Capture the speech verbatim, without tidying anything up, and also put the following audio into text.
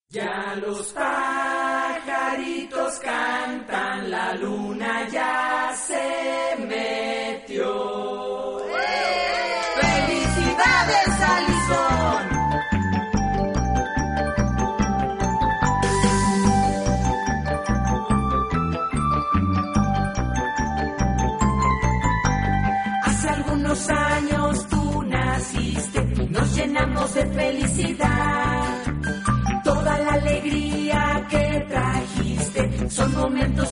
Ya los pajaritos cantan, la luna ya se metió. ¡Felicidades, Alison! Hace algunos años tú naciste, nos llenamos de felicidad. Toda la alegría que trajiste son momentos